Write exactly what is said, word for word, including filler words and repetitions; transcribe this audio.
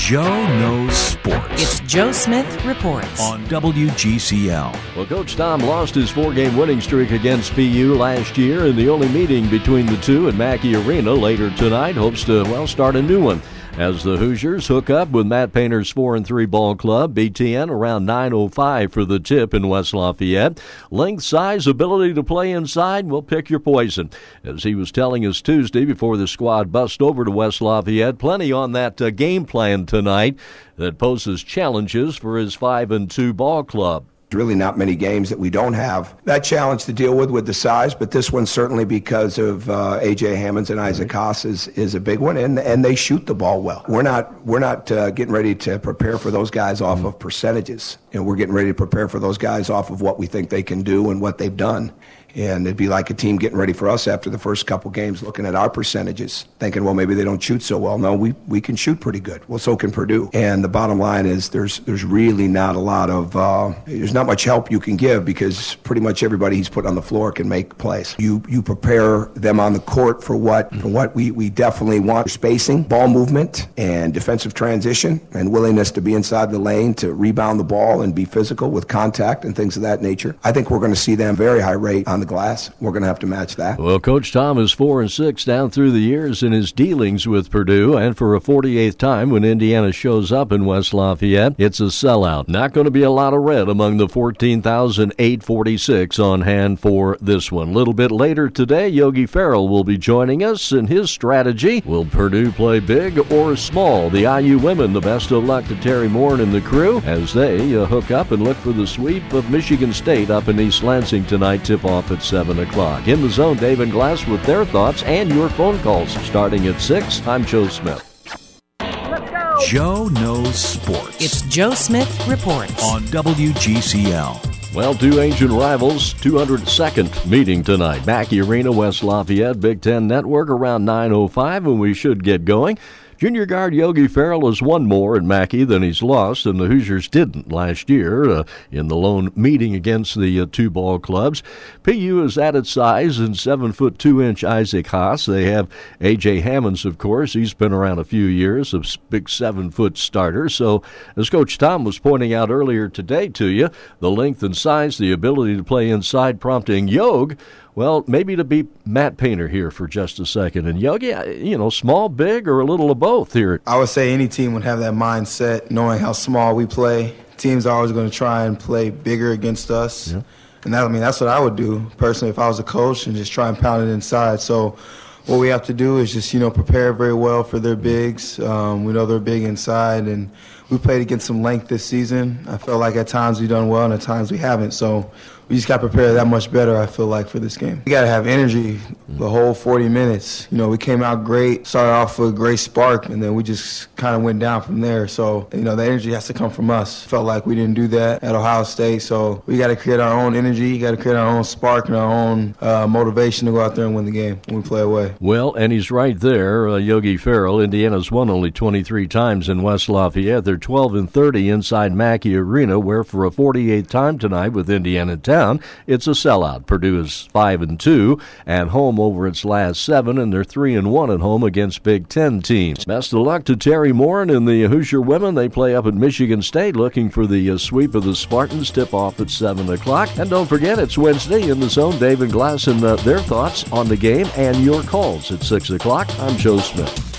Joe Knows Sports. It's Joe Smith Reports on W G C L. Well, Coach Tom lost his four-game winning streak against P U last year, and the only meeting between the two at Mackey Arena later tonight hopes to, well, start a new one as the Hoosiers hook up with Matt Painter's four and three ball club. B T N around nine oh five for the tip in West Lafayette. Length, size, ability to play inside, will pick your poison. As he was telling us Tuesday before the squad bust over to West Lafayette, plenty on that uh, game plan tonight that poses challenges for his five and two ball club. Really not many games that we don't have that challenge to deal with with the size, but this one certainly because of uh, A J Hammonds and Isaac Haas is, is a big one, and and they shoot the ball well. We're not we're not uh, getting ready to prepare for those guys off of percentages, and we're getting ready to prepare for those guys off of what we think they can do and what they've done. And it'd be like a team getting ready for us after the first couple games, looking at our percentages, thinking, well, maybe they don't shoot so well. No, we, we can shoot pretty good. Well, so can Purdue. And the bottom line is there's there's really not a lot of, uh, there's not much help you can give because pretty much everybody he's put on the floor can make plays. You you prepare them on the court for what for what we, we definitely want: spacing, ball movement, and defensive transition, and willingness to be inside the lane to rebound the ball and be physical with contact and things of that nature. I think we're going to see them very high rate on the glass. We're going to have to match that. Well, Coach Tom is four and six down through the years in his dealings with Purdue, and for a forty-eighth time when Indiana shows up in West Lafayette, it's a sellout. Not going to be a lot of red among the fourteen thousand eight hundred forty-six on hand for this one. A little bit later today, Yogi Ferrell will be joining us, and his strategy: will Purdue play big or small? The I U women, the best of luck to Terry Moore and the crew as they uh, hook up and look for the sweep of Michigan State up in East Lansing tonight. Tip-off at seven o'clock. In the Zone, Dave and Glass with their thoughts and your phone calls starting at six. I'm Joe Smith. Let's go. Joe Knows Sports. It's Joe Smith Reports on W G C L. Well, two ancient rivals, two hundred second meeting tonight. Mackey Arena, West Lafayette, Big Ten Network around nine oh five, and we should get going. Junior guard Yogi Ferrell has won more at Mackey than he's lost, and the Hoosiers didn't last year uh, in the lone meeting against the uh, two ball clubs. P U has added size and seven foot two inch Isaac Haas. They have A J Hammonds, of course. He's been around a few years, a big seven foot starter. So, as Coach Tom was pointing out earlier today to you, the length and size, the ability to play inside, prompting Yogi, well, maybe to beat Matt Painter here for just a second. And Yogi, you know, small, big, or a little of both here. I would say any team would have that mindset, knowing how small we play. Teams are always going to try and play bigger against us. Yeah. And that, I mean, that's what I would do personally if I was a coach, and just try and pound it inside. So what we have to do is just, you know, prepare very well for their bigs. Um, we know they're big inside, and we played against some length this season. I felt like at times we've done well and at times we haven't. So we just got to prepare that much better, I feel like, for this game. We got to have energy the whole forty minutes. You know, we came out great, started off with a great spark, and then we just kind of went down from there. So, you know, the energy has to come from us. Felt like we didn't do that at Ohio State, so we got to create our own energy, we got to create our own spark and our own uh, motivation to go out there and win the game when we play away. Well, and he's right there, uh, Yogi Ferrell. Indiana's won only twenty-three times in West Lafayette. They're twelve and thirty inside Mackey Arena, where for a forty-eighth time tonight with Indiana Town, it's a sellout. Purdue is five and two at home over its last seven, and they're three and one at home against Big Ten teams. Best of luck to Terry Moore and the Hoosier women. They play up at Michigan State, looking for the uh, sweep of the Spartans. Tip off at seven o'clock. And don't forget, it's Wednesday in the Zone. Dave and Glass and uh, their thoughts on the game and your calls at six o'clock. I'm Joe Smith.